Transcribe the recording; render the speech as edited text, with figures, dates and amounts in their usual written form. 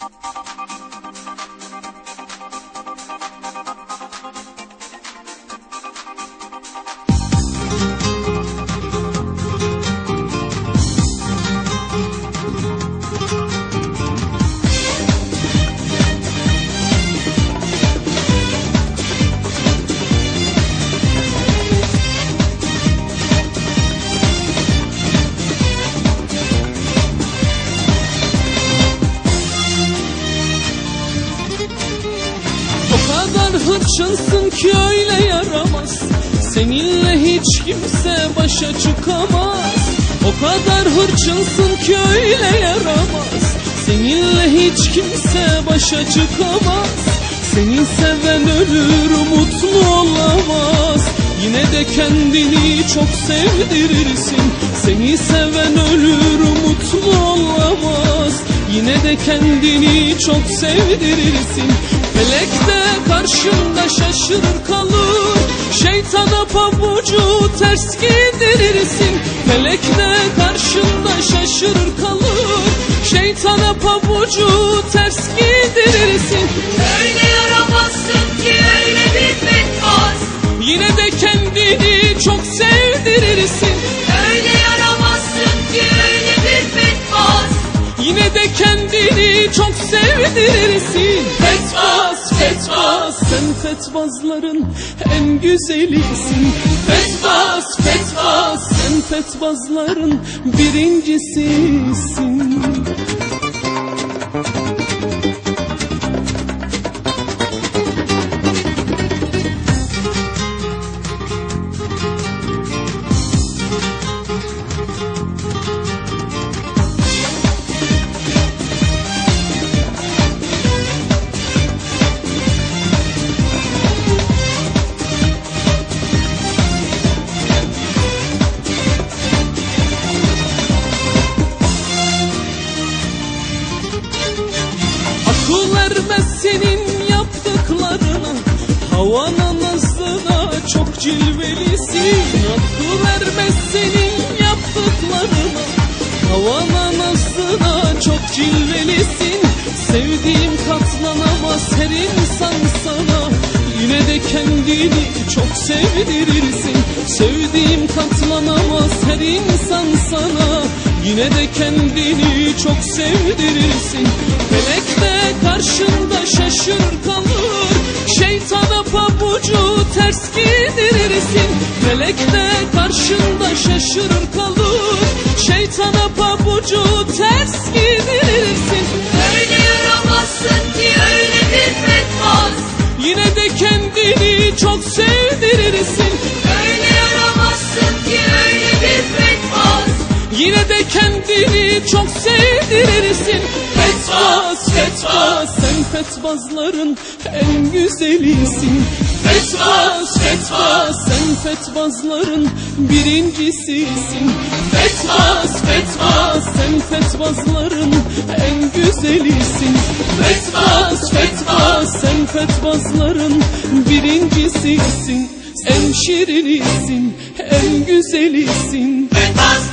Hırçınsın ki öyle yaramaz, seninle hiç kimse başa çıkamaz. O kadar hırçınsın ki öyle yaramaz, seninle hiç kimse başa çıkamaz. Seni seven ölür, mutlu olamaz, yine de kendini çok sevdirirsin. Seni seven ölür, mutlu olamaz, yine de kendini çok sevdirirsin. Felek de karşında şaşırır kalır, şeytana pabucu ters giydirirsin. Felek de karşında şaşırır kalır, şeytana pabucu ters giydirirsin. Öyle yaramazsın ki öyle bir bedbaz, yine de kendini çok sevdirirsin. Öyle yaramazsın ki öyle bir bedbaz, yine de kendini çok sevdirirsin. Fetbaz, fetbaz, sen fetbazların en güzelisin. Fetbaz, fetbaz, sen fetbazların birincisisin. Akıl ermez senin yaptıklarına, havana nazına çok cilvelisin. Akıl ermez senin yaptıklarına, havana nazına çok cilvelisin. Sevdiğim katlanamaz her insan sana, yine de kendini çok sevdirirsin. Sevdiğim katlanamaz her insan sana, yine de kendini çok sevdirirsin. Felek de karşında şaşırır kalır, şeytana pabucu ters giydirirsin. Felek de karşında şaşırır kalır, şeytana pabucu ters giydirirsin. öyle yaramazsın ki öyle bir bedbaz, yine de kendini çok sevdirirsin. Öyle yaramazsın ki öyle bir bedbaz, yine de kendini çok sevdirirsin. Fetbaz, fetbaz, sen fetbazların en güzelisin. Fetbaz, fetbaz, sen fetbazların birincisisin. Fetbaz, fetbaz, sen fetbazların en güzelisin. Fetbaz, fetbaz, sen fetbazların birincisisin. En şirinisin, en güzelisin. bedbaz.